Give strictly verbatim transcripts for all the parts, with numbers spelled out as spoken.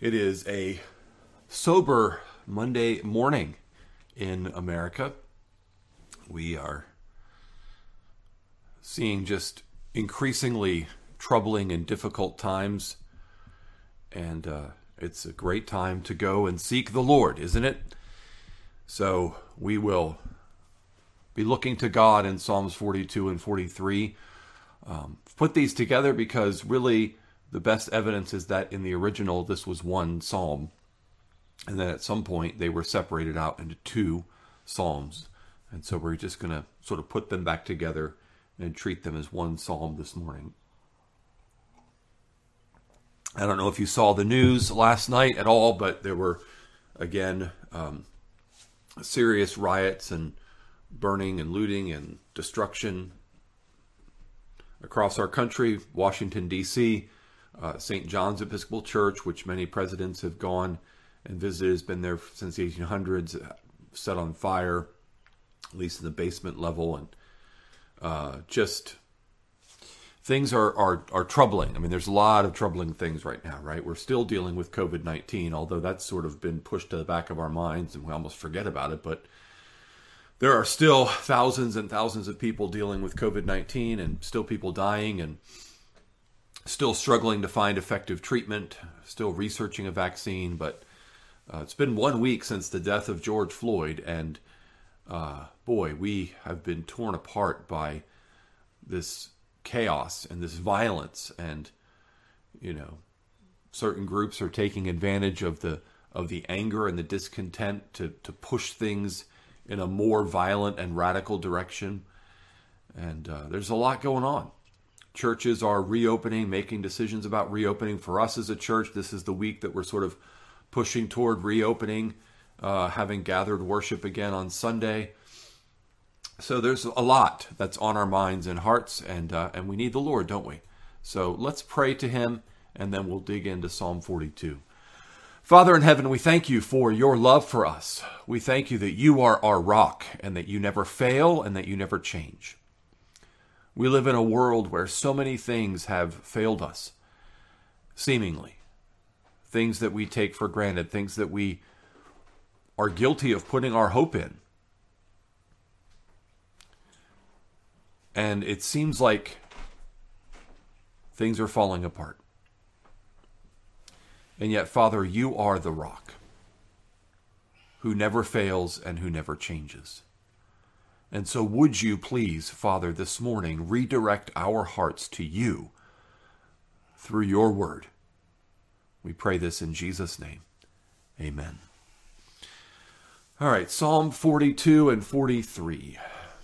It is a sober Monday morning in America. We are seeing just increasingly troubling and difficult times, and uh, it's a great time to go and seek the Lord, isn't it? So we will be looking to God in Psalms forty-two and forty-three. Um, put these together because really the best evidence is that in the original this was one psalm, and then at some point they were separated out into two psalms. And so we're just going to sort of put them back together and treat them as one psalm this morning. I don't know if you saw the news last night at all, but there were, again, um, serious riots and burning and looting and destruction across our country. Washington, D C, uh, Saint John's Episcopal Church, which many presidents have gone and visited, has been there since the eighteen hundreds, set on fire, at least in the basement level, and uh, just things are, are, are troubling. I mean, there's a lot of troubling things right now, right? We're still dealing with covid nineteen, although that's sort of been pushed to the back of our minds and we almost forget about it. But there are still thousands and thousands of people dealing with covid nineteen, and still people dying, and still struggling to find effective treatment, still researching a vaccine. But uh, it's been one week since the death of George Floyd, and uh, boy, we have been torn apart by this chaos and this violence. And, you know, certain groups are taking advantage of the of the anger and the discontent to, to push things in a more violent and radical direction. And uh, there's a lot going on. Churches are reopening, making decisions about reopening. For us as a church, this is the week that we're sort of pushing toward reopening, uh, having gathered worship again on Sunday. So there's a lot that's on our minds and hearts, and uh, and we need the Lord, don't we? So let's pray to him, and then we'll dig into Psalm forty-two. Father in heaven, we thank you for your love for us. We thank you that you are our rock, and that you never fail, and that you never change. We live in a world where so many things have failed us, seemingly. Things that we take for granted, things that we are guilty of putting our hope in. And it seems like things are falling apart. And yet, Father, you are the rock who never fails and who never changes. And so would you please, Father, this morning redirect our hearts to you through your word. We pray this in Jesus' name. Amen. All right, Psalm forty-two and forty-three.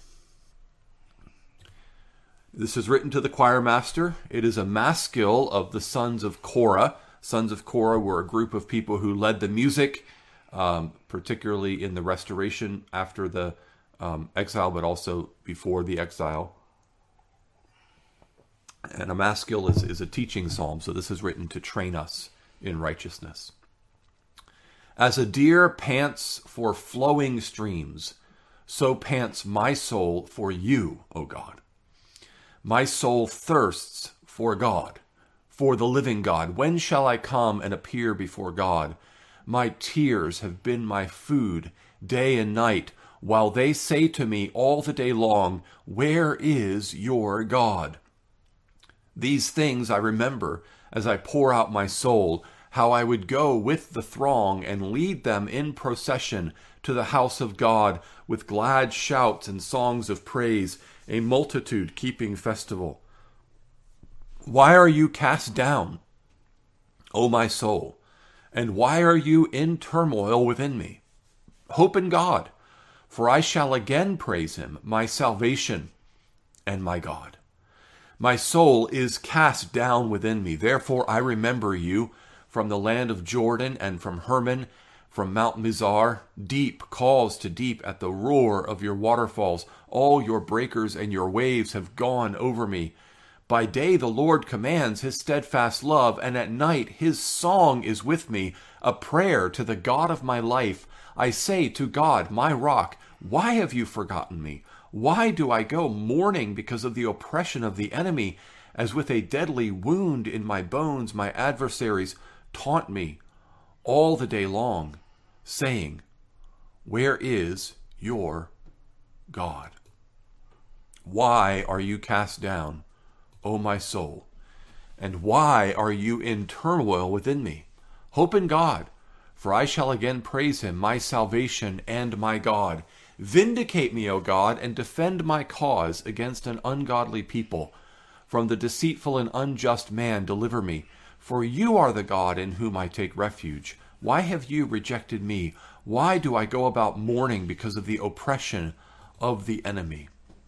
This is written to the choir master. It is a maskil of the sons of Korah. Sons of Korah were a group of people who led the music, um, particularly in the restoration after the um, exile, but also before the exile. And a maskil is, is a teaching psalm, so this is written to train us in righteousness. As a deer pants for flowing streams, so pants my soul for you, O God. My soul thirsts for God, for the living God. When shall I come and appear before God? My tears have been my food day and night, while they say to me all the day long, where is your God? These things I remember as I pour out my soul, how I would go with the throng and lead them in procession to the house of God with glad shouts and songs of praise, a multitude keeping festival. Why are you cast down, O my soul? And why are you in turmoil within me? Hope in God, for I shall again praise him, my salvation and my God. My soul is cast down within me. Therefore I remember you from the land of Jordan and from Hermon, from Mount Mizar. Deep calls to deep at the roar of your waterfalls. All your breakers and your waves have gone over me. By day the Lord commands his steadfast love, and at night his song is with me, a prayer to the God of my life. I say to God, my rock, why have you forgotten me? Why do I go mourning because of the oppression of the enemy? As with a deadly wound in my bones, my adversaries taunt me. all the day long, saying, where is your God? Why are you cast down, O my soul? And why are you in turmoil within me? Hope in God, for I shall again praise him, my salvation and my God. Vindicate me, O God, and defend my cause against an ungodly people. From the deceitful and unjust man deliver me, for you are the God in whom I take refuge. Why have you rejected me? Why do I go about mourning because of the oppression of the enemy?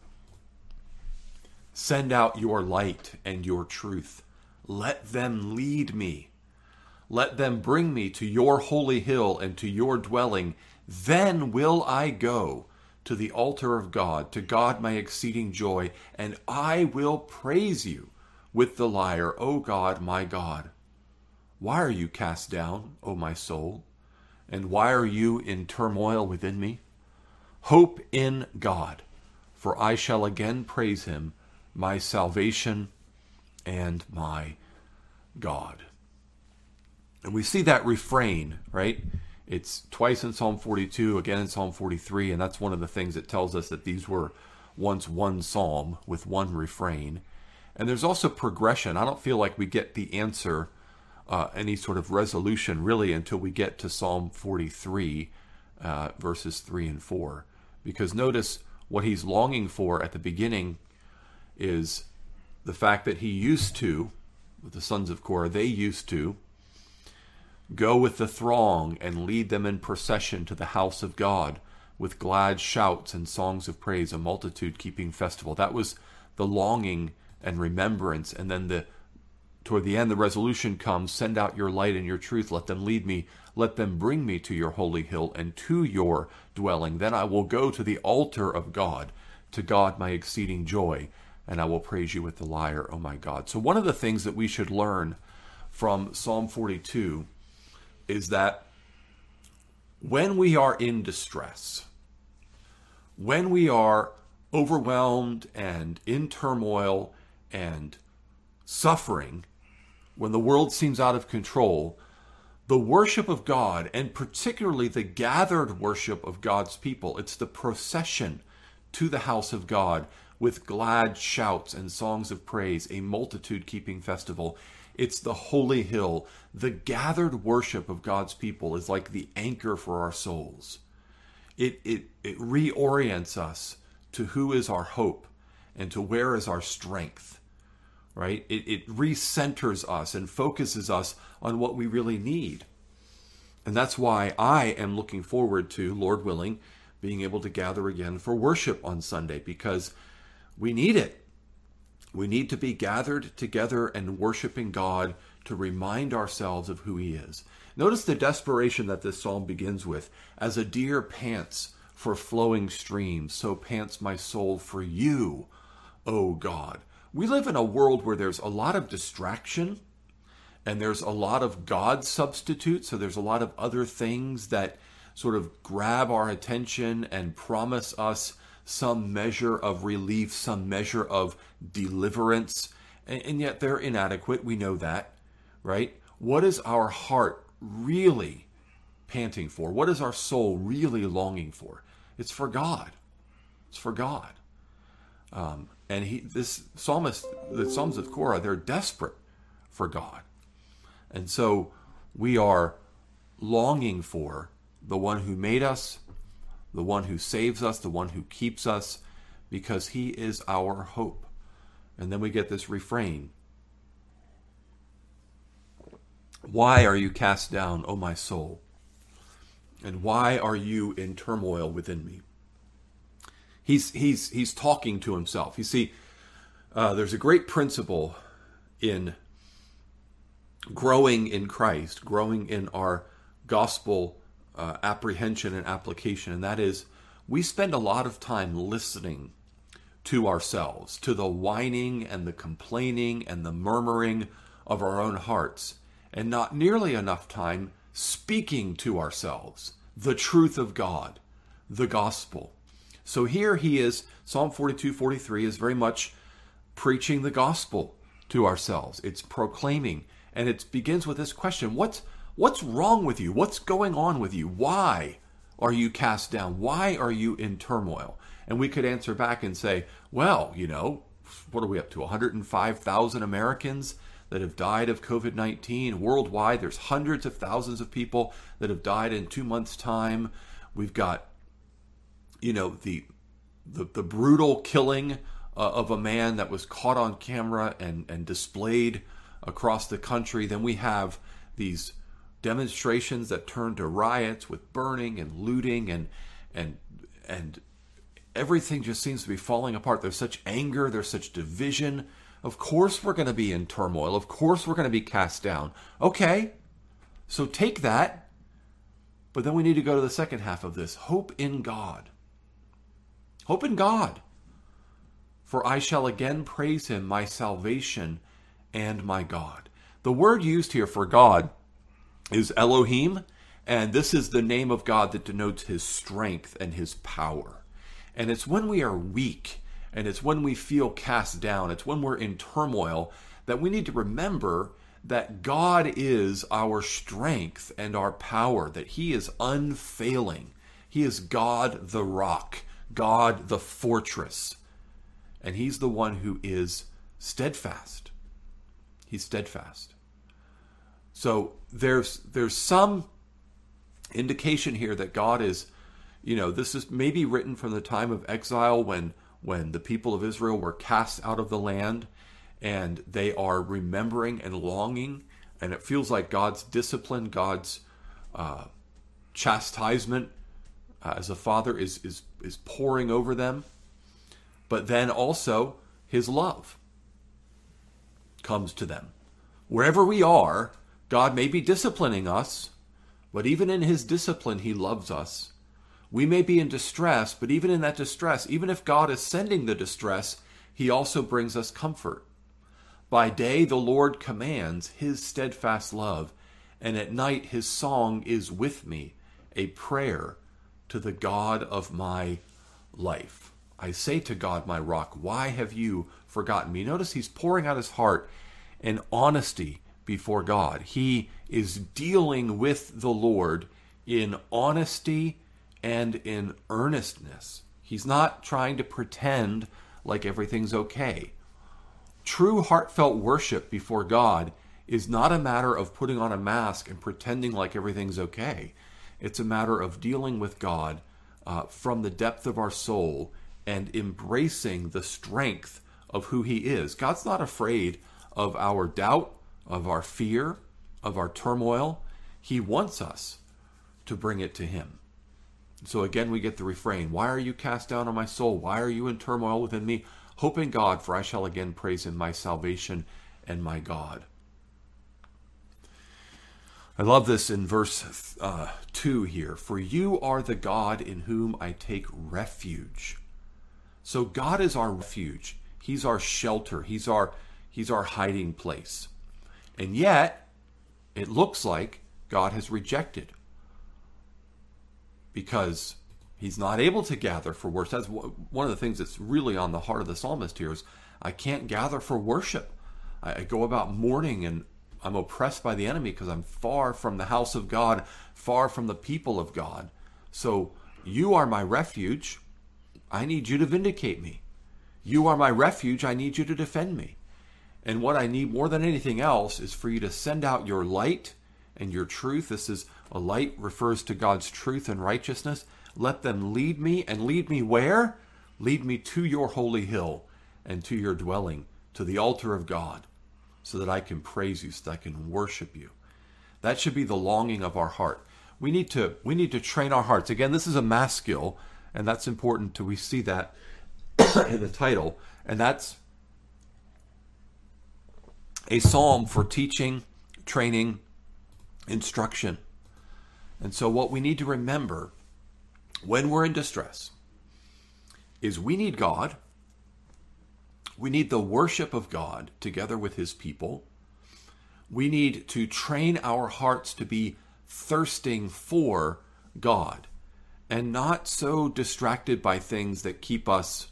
Send out your light and your truth. Let them lead me. Let them bring me to your holy hill and to your dwelling. Then will I go to the altar of God, to God my exceeding joy, and I will praise you with the lyre, O God, my God. Why are you cast down, O my soul? And why are you in turmoil within me? Hope in God, for I shall again praise him, my salvation and my God. And we see that refrain, right? It's twice in Psalm forty-two, again in Psalm forty-three, and that's one of the things that tells us that these were once one psalm with one refrain. And there's also progression. I don't feel like we get the answer, uh, any sort of resolution, really, until we get to Psalm forty-three, uh, verses three and four. Because notice what he's longing for at the beginning is the fact that he used to, with the sons of Korah, they used to go with the throng and lead them in procession to the house of God with glad shouts and songs of praise, a multitude keeping festival. That was the longing and remembrance. And then the toward the end, the resolution comes, send out your light and your truth. Let them lead me. Let them bring me to your holy hill and to your dwelling. Then I will go to the altar of God, to God my exceeding joy, and I will praise you with the lyre, O my God. So one of the things that we should learn from Psalm forty-two is that when we are in distress, when we are overwhelmed and in turmoil and suffering, when the world seems out of control, the worship of God, and particularly the gathered worship of God's people, it's the procession to the house of God with glad shouts and songs of praise, a multitude keeping festival. It's the holy hill. The gathered worship of God's people is like the anchor for our souls. It, it, it reorients us to who is our hope and to where is our strength, right? It, it recenters us and focuses us on what we really need. And that's why I am looking forward to, Lord willing, being able to gather again for worship on Sunday, because we need it. We need to be gathered together and worshiping God to remind ourselves of who he is. Notice the desperation that this psalm begins with. As a deer pants for flowing streams, so pants my soul for you, O God. We live in a world where there's a lot of distraction and there's a lot of God substitutes. So there's a lot of other things that sort of grab our attention and promise us some measure of relief, some measure of deliverance, and, and yet they're inadequate. We know that, right? What is our heart really panting for? What is our soul really longing for? It's for God. It's for God. Um, and he, this psalmist, the Psalms of Korah, they're desperate for God. And so we are longing for the one who made us, the one who saves us, the one who keeps us, because he is our hope. And then we get this refrain. Why are you cast down, O my soul? And why are you in turmoil within me? He's he's he's talking to himself. You see, uh, there's a great principle in growing in Christ, growing in our gospel Uh, apprehension and application, and that is we spend a lot of time listening to ourselves, to the whining and the complaining and the murmuring of our own hearts, and not nearly enough time speaking to ourselves the truth of God, the gospel. So here he is, Psalm forty-two, forty-three is very much preaching the gospel to ourselves. It's proclaiming, and it begins with this question: What's What's wrong with you? What's going on with you? Why are you cast down? Why are you in turmoil? And we could answer back and say, well, you know, what are we up to? one hundred five thousand Americans that have died of COVID nineteen worldwide. There's hundreds of thousands of people that have died in two months' time. We've got, you know, the the, the brutal killing uh, of a man that was caught on camera and, and displayed across the country. Then we have these demonstrations that turn to riots with burning and looting, and and and everything just seems to be falling apart. There's such anger, there's such division. Of course we're going to be in turmoil. Of course we're going to be cast down. Okay, so take that. But then we need to go to the second half of this. Hope in God. Hope in God. For I shall again praise him, my salvation and my God. The word used here for God is Elohim, and this is the name of God that denotes his strength and his power. And it's when we are weak, and it's when we feel cast down, it's when we're in turmoil, that we need to remember that God is our strength and our power, that he is unfailing. He is God the rock, God the fortress, and he's the one who is steadfast. He's steadfast. So there's there's some indication here that God is, you know, this is maybe written from the time of exile when when the people of Israel were cast out of the land, and they are remembering and longing, and it feels like God's discipline, God's uh, chastisement uh, as a father is is is pouring over them. But then also his love comes to them. Wherever we are, God may be disciplining us, but even in his discipline, he loves us. We may be in distress, but even in that distress, even if God is sending the distress, he also brings us comfort. By day, the Lord commands his steadfast love, and at night his song is with me, a prayer to the God of my life. I say to God, my rock, why have you forgotten me? Notice he's pouring out his heart in honesty before God. He is dealing with the Lord in honesty and in earnestness. He's not trying to pretend like everything's okay. True heartfelt worship before God is not a matter of putting on a mask and pretending like everything's okay. It's a matter of dealing with God uh, from the depth of our soul and embracing the strength of who he is. God's not afraid of our doubt, of our fear, of our turmoil. He wants us to bring it to him. So again, we get the refrain, why are you cast down on my soul? Why are you in turmoil within me? Hope in God, for I shall again praise him, my salvation and my God. I love this in verse uh, two here. For you are the God in whom I take refuge. So God is our refuge. He's our shelter. He's our, he's our hiding place. And yet, it looks like God has rejected, because he's not able to gather for worship. That's one of the things that's really on the heart of the psalmist here is, I can't gather for worship. I, I go about mourning, and I'm oppressed by the enemy because I'm far from the house of God, far from the people of God. So you are my refuge. I need you to vindicate me. You are my refuge. I need you to defend me. And what I need more than anything else is for you to send out your light and your truth. This is a light, refers to God's truth and righteousness. Let them lead me, and lead me where? Lead me to your holy hill and to your dwelling, to the altar of God, so that I can praise you, so that I can worship you. That should be the longing of our heart. We need to we need to train our hearts. Again, this is a mass skill, and that's important to we see that in the title. And that's a psalm for teaching, training, instruction. And so what we need to remember when we're in distress is we need God. We need the worship of God together with his people. We need to train our hearts to be thirsting for God and not so distracted by things that keep us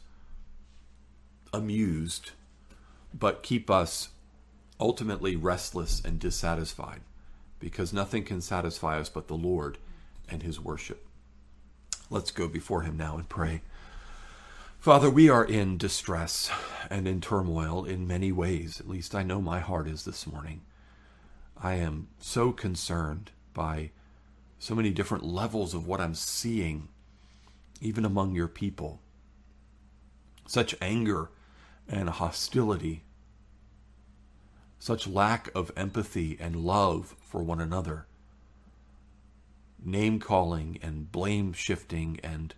amused, but keep us ultimately restless and dissatisfied. because nothing can satisfy us but the Lord and his worship. Let's go before him now and pray. Father, we are in distress and in turmoil in many ways. At least I know my heart is this morning. I am so concerned by so many different levels of what I'm seeing, even among your people. Such anger and hostility, such lack of empathy and love for one another, name-calling and blame-shifting, and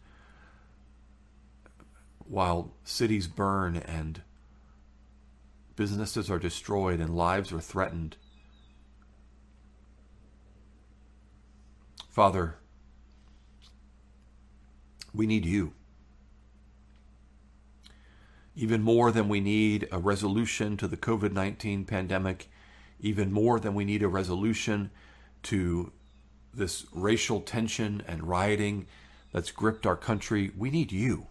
while cities burn and businesses are destroyed and lives are threatened. Father, we need you. Even more than we need a resolution to the covid nineteen pandemic, even more than we need a resolution to this racial tension and rioting that's gripped our country, we need you.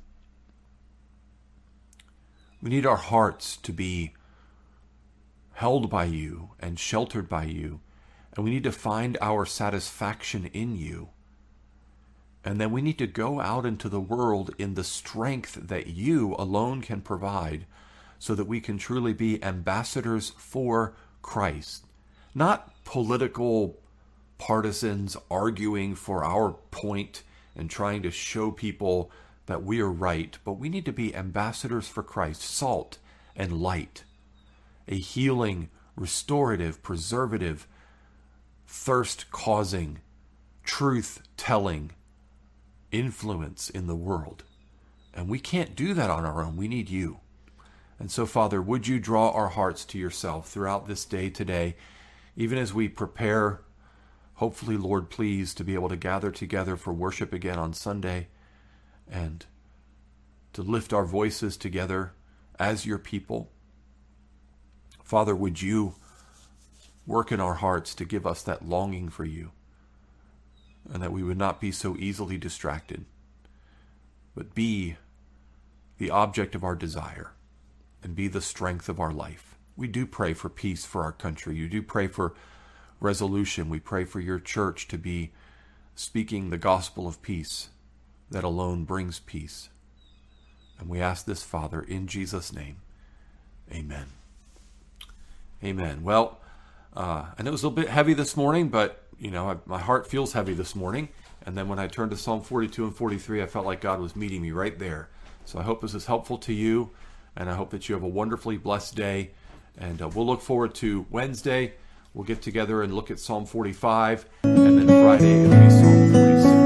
We need our hearts to be held by you and sheltered by you, and we need to find our satisfaction in you. And then we need to go out into the world in the strength that you alone can provide, so that we can truly be ambassadors for Christ. Not political partisans arguing for our point and trying to show people that we are right, but we need to be ambassadors for Christ, salt and light, a healing, restorative, preservative, thirst-causing, truth-telling influence in the world. And we can't do that on our own. We need you. And so, Father, would you draw our hearts to yourself throughout this day today, even as we prepare, hopefully, Lord, please, to be able to gather together for worship again on Sunday, and to lift our voices together as your people. Father, would you work in our hearts to give us that longing for you, and that we would not be so easily distracted, but be the object of our desire and be the strength of our life. We do pray for peace for our country. You do pray for resolution. We pray for your church to be speaking the gospel of peace that alone brings peace. And we ask this, Father, in Jesus' name. Amen. Amen. Well, uh, I know it was a little bit heavy this morning, but, you know, I, my heart feels heavy this morning. And then when I turned to Psalm forty-two and forty-three, I felt like God was meeting me right there. So I hope this is helpful to you, and I hope that you have a wonderfully blessed day. And uh, we'll look forward to Wednesday. We'll get together and look at Psalm forty-five, and then Friday it'll be Psalm forty-six.